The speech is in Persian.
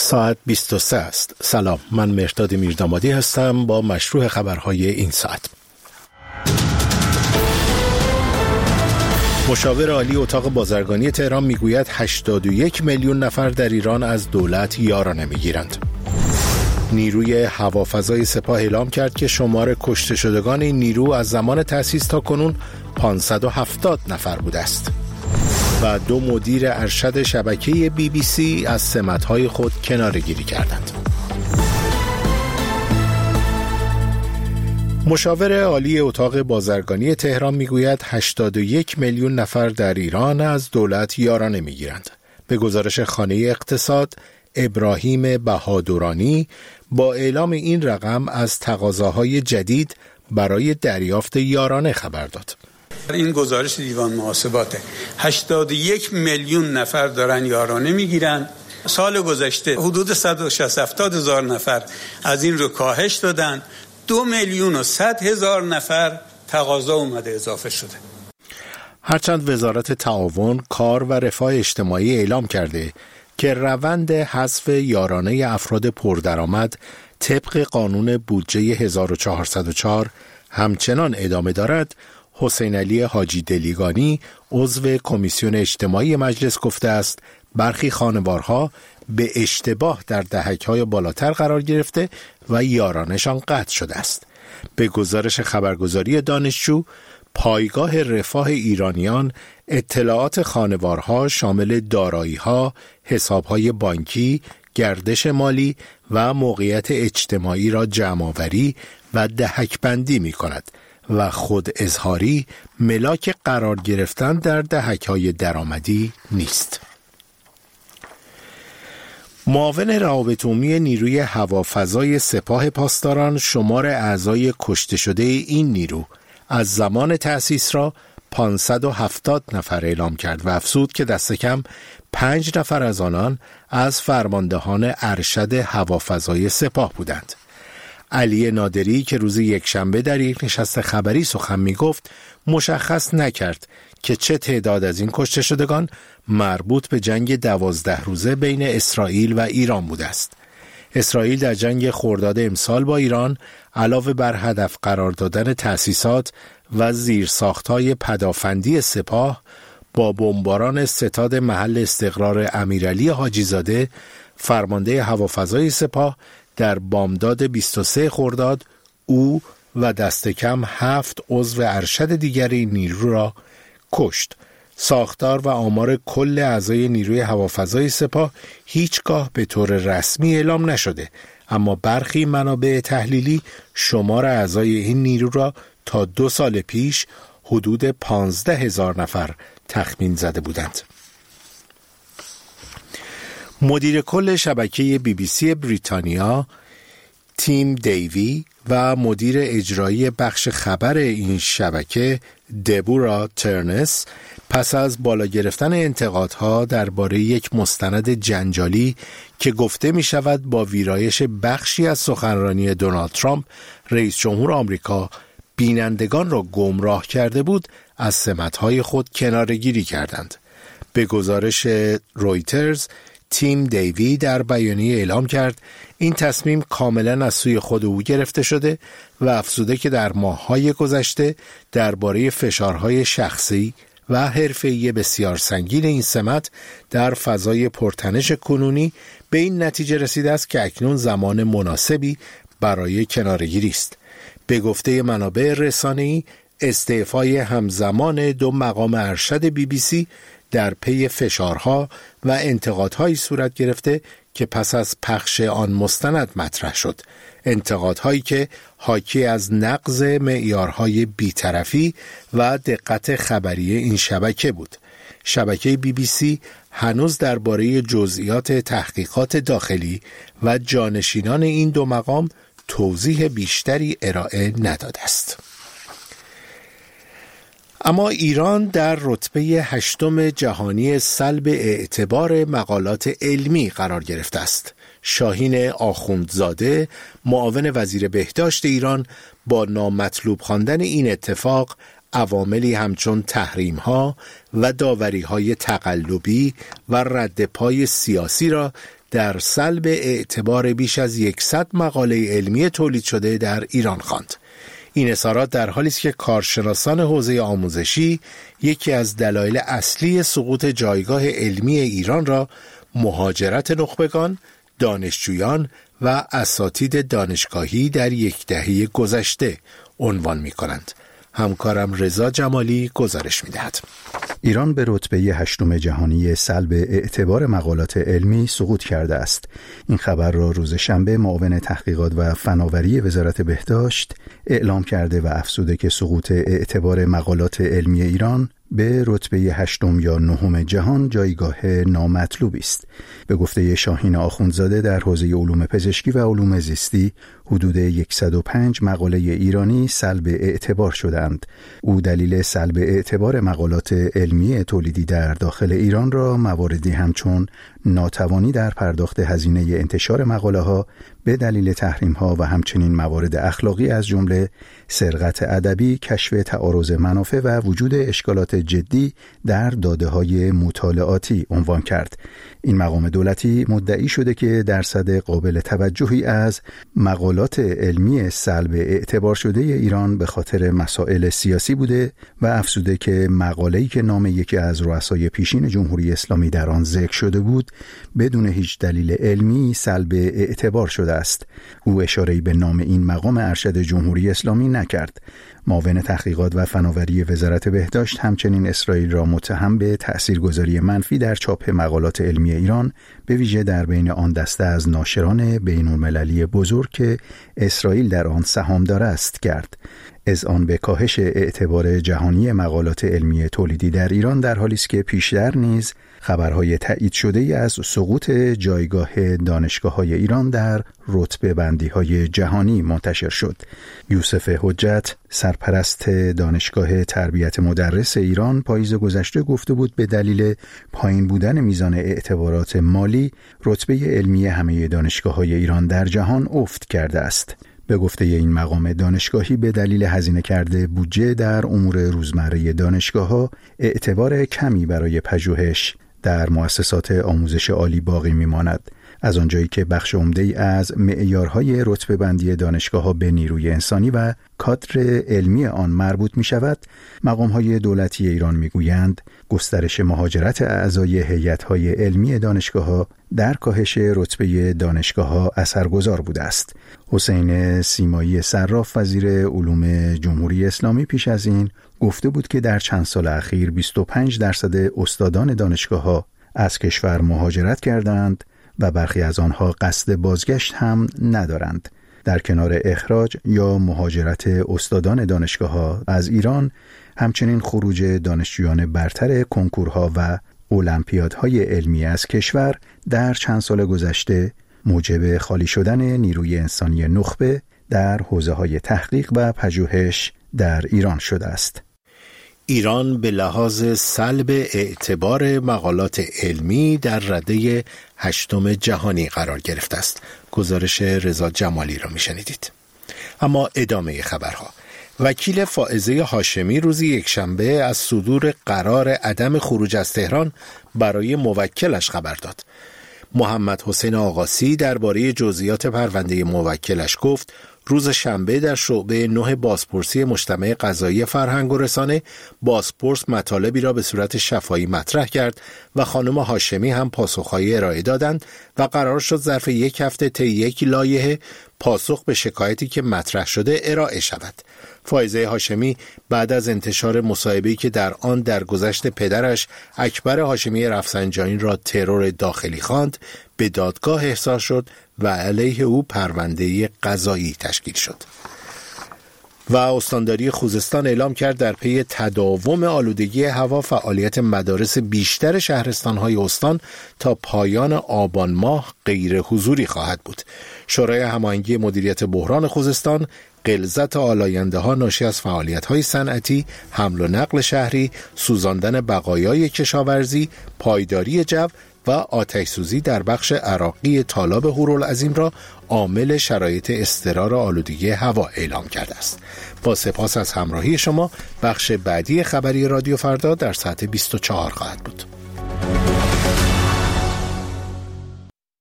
ساعت 23 است. سلام، من مهرداد میردامادی هستم با مشروع خبرهای این ساعت. مشاور عالی اتاق بازرگانی تهران میگوید 81 میلیون نفر در ایران از دولت یارانه میگیرند. نیروی هوافضای سپاه اعلام کرد که شمار کشته شدگان این نیرو از زمان تأسیس تا کنون 570 نفر بوده است. و 2 مدیر ارشد شبکه BBC از سمت‌های خود کناره‌گیری کردند. مشاور عالی اتاق بازرگانی تهران میگوید 81 میلیون نفر در ایران از دولت یارانه میگیرند. به گزارش خانه اقتصاد، ابراهیم بهادرانی با اعلام این رقم از تقاضاهای جدید برای دریافت یارانه خبر داد. این گزارش دیوان محاسباته. 81 میلیون نفر دارن یارانه میگیرن. سال گذشته حدود 170 هزار نفر از این رو کاهش دادن. 2,100,000 نفر تقاضا اومده اضافه شده. هرچند وزارت تعاون، کار و رفاه اجتماعی اعلام کرده که روند حذف یارانه افراد پردرآمد طبق قانون بودجه 1404 همچنان ادامه دارد، حسین علی حاجی دلیگانی عضو کمیسیون اجتماعی مجلس گفته است برخی خانوارها به اشتباه در دهک‌های بالاتر قرار گرفته و یارانشان قطع شده است. به گزارش خبرگزاری دانشجو، پایگاه رفاه ایرانیان اطلاعات خانوارها شامل دارایی‌ها، حساب‌های بانکی، گردش مالی و موقعیت اجتماعی را جمع‌آوری و دهک‌بندی می‌کند و خود اظهاری ملاک قرار گرفتن در دهک‌های درآمدی نیست. معاون روابط عمومی نیروی هوافضای سپاه پاسداران شمار اعضای کشته شده این نیرو از زمان تأسیس را 570 نفر اعلام کرد و افزود که دست کم 5 نفر از آنان از فرماندهان ارشد هوافضای سپاه بودند. علی نادری که روز یکشنبه در یک نشست خبری سخن می گفت مشخص نکرد که چه تعداد از این کشته شدگان مربوط به جنگ 12 روزه بین اسرائیل و ایران بوده است. اسرائیل در جنگ خرداد امسال با ایران علاوه بر هدف قرار دادن تأسیسات و زیرساخت‌های پدافندی سپاه با بمباران ستاد محل استقرار امیرعلی حاجیزاده فرمانده هوافضای سپاه در بامداد 23 خرداد او و دست کم 7 عضو ارشد دیگری نیرو را کشت. ساختار و آمار کل اعضای نیروی هوافضای سپاه هیچگاه به طور رسمی اعلام نشده، اما برخی منابع تحلیلی شمار اعضای این نیرو را تا 2 سال پیش حدود 15,000 نفر تخمین زده بودند. مدیر کل شبکه BBC بریتانیا تیم دیوی و مدیر اجرایی بخش خبر این شبکه دبورا ترنس پس از بالا گرفتن انتقادها درباره یک مستند جنجالی که گفته می شود با ویرایش بخشی از سخنرانی دونالد ترامپ رئیس جمهور آمریکا بینندگان را گمراه کرده بود، از سمت‌های خود کناره‌گیری کردند. به گزارش رویترز، تیم دیوی در بیانیه اعلام کرد این تصمیم کاملا از سوی خود او گرفته شده و افزوده که در ماه‌های گذشته درباره فشارهای شخصی و حرفه‌ای بسیار سنگین این سمت در فضای پرتنش کنونی به این نتیجه رسیده است که اکنون زمان مناسبی برای کناره‌گیری است. به گفته منابع رسانه‌ای، استعفای همزمان 2 مقام ارشد BBC در پی فشارها و انتقادهایی صورت گرفته که پس از پخش آن مستند مطرح شد. انتقادهایی که حاکی از نقض معیارهای بی‌طرفی و دقت خبری این شبکه بود. شبکه BBC هنوز درباره جزئیات تحقیقات داخلی و جانشینان این 2 مقام توضیح بیشتری ارائه نداده است. اما ایران در رتبه 8 جهانی سلب اعتبار مقالات علمی قرار گرفته است. شاهین آخوندزاده، معاون وزیر بهداشت ایران، با نامطلوب خواندن این اتفاق عواملی همچون تحریم‌ها و داوری‌های تقلبی و رد پای سیاسی را در سلب اعتبار بیش از 100 مقاله علمی تولید شده در ایران خواند. این اظهارات در حالی است که کارشناسان حوزه آموزشی یکی از دلایل اصلی سقوط جایگاه علمی ایران را مهاجرت نخبگان، دانشجویان و اساتید دانشگاهی در یک دهه گذشته عنوان می کنند. همکارم رضا جمالی گزارش می دهد. ایران به رتبه 8 جهانی سلب اعتبار مقالات علمی سقوط کرده است. این خبر را روز شنبه معاون تحقیقات و فناوری وزارت بهداشت اعلام کرده و افزوده که سقوط اعتبار مقالات علمی ایران به رتبه 8 یا 9 جهان جایگاه نامطلوبی است. به گفته شاهین آخوندزاده در حوزه علوم پزشکی و علوم زیستی حدود 105 مقاله ایرانی سلب اعتبار شدند. او دلیل سلب اعتبار مقالات علمی تولیدی در داخل ایران را مواردی همچون ناتوانی در پرداخت هزینه انتشار مقاله ها به دلیل تحریم ها و همچنین موارد اخلاقی از جمله سرقت ادبی، کشف تعارض منافع و وجود اشکالات جدی در داده های مطالعاتی عنوان کرد. این مقام دولتی مدعی شده که درصد قابل توجهی از مقالات علمی سلب اعتبار شده ایران به خاطر مسائل سیاسی بوده و افزوده که مقاله‌ای که نام یکی از رؤسای پیشین جمهوری اسلامی در آن ذکر شده بود بدون هیچ دلیل علمی سلب اعتبار شده است. او اشاره‌ای به نام این مقام ارشد جمهوری اسلامی نکرد. معاون تحقیقات و فناوری وزارت بهداشت همچنین اسرائیل را متهم به تأثیرگذاری منفی در چاپ مقالات علمی ایران به ویژه در بین آن دسته از ناشران بین‌المللی بزرگ که اسرائیل در آن سهامدار است کرد. اذعان به کاهش اعتبار جهانی مقالات علمی تولیدی در ایران در حالی است که پیشتر نیز خبرهای تایید شده از سقوط جایگاه دانشگاه‌های ایران در رتبه بندی‌های جهانی منتشر شد. یوسف حجت، سرپرست دانشگاه تربیت مدرس ایران، پاییز گذشته گفته بود به دلیل پایین بودن میزان اعتبارات مالی، رتبه علمی همه دانشگاه‌های ایران در جهان افت کرده است. به گفته این مقام دانشگاهی به دلیل هزینه کرده بودجه در امور روزمره دانشگاه‌ها اعتبار کمی برای پژوهش در مؤسسات آموزش عالی باقی می‌ماند. از آنجایی که بخش عمده‌ای از معیارهای رتبه بندی دانشگاه‌ها به نیروی انسانی و کادر علمی آن مربوط می‌شود، مقام‌های دولتی ایران می‌گویند گسترش مهاجرت اعضای هیئت‌های علمی دانشگاه‌ها در کاهش رتبه دانشگاه‌ها اثرگذار بوده است. حسین سیمایی صراف، وزیر علوم جمهوری اسلامی، پیش از این گفته بود که در چند سال اخیر 25% استادان دانشگاه‌ها از کشور مهاجرت کردند و برخی از آنها قصد بازگشت هم ندارند. در کنار اخراج یا مهاجرت استادان دانشگاه‌ها از ایران، همچنین خروج دانشجویان برتر کنکورها و المپیادهای علمی از کشور در چند سال گذشته موجب خالی شدن نیروی انسانی نخبه در حوزه‌های تحقیق و پژوهش در ایران شده است. ایران به لحاظ سلب اعتبار مقالات علمی در رده 8 جهانی قرار گرفته است. گزارش رضا جمالی را میشنیدید. اما ادامه خبرها. وکیل فائزه هاشمی روز یکشنبه از صدور قرار عدم خروج از تهران برای موکلش خبر داد. محمد حسین آقاسی درباره جزئیات پرونده موکلش گفت روز شنبه در شعبه 9 بازپرسی مجتمع قضایی فرهنگ و رسانه بازپرس مطالبی را به صورت شفاهی مطرح کرد و خانم هاشمی هم پاسخهایی ارائه دادند و قرار شد ظرف یک هفته طی یک لایحه پاسخ به شکایتی که مطرح شده ارائه شود. فائزه هاشمی بعد از انتشار مصاحبه‌ای که در آن درگذشت پدرش اکبر هاشمی رفسنجانی را ترور داخلی خواند، به دادگاه احضار شد و علیه او پرونده قضایی تشکیل شد. و استانداری خوزستان اعلام کرد در پی تداوم آلودگی هوا فعالیت مدارس بیشتر شهرستان‌های استان تا پایان آبان ماه غیر حضوری خواهد بود. شورای هماهنگی مدیریت بحران خوزستان غلظت آلاینده‌ها ناشی از فعالیت‌های صنعتی، حمل و نقل شهری، سوزاندن بقایای کشاورزی، پایداری جو و آتش‌سوزی در بخش عراقی تالاب هورالعظیم را عامل شرایط اضطرار آلودگی هوا اعلام کرده است. با سپاس از همراهی شما، بخش بعدی خبری رادیو فردا در ساعت 24 خواهد بود.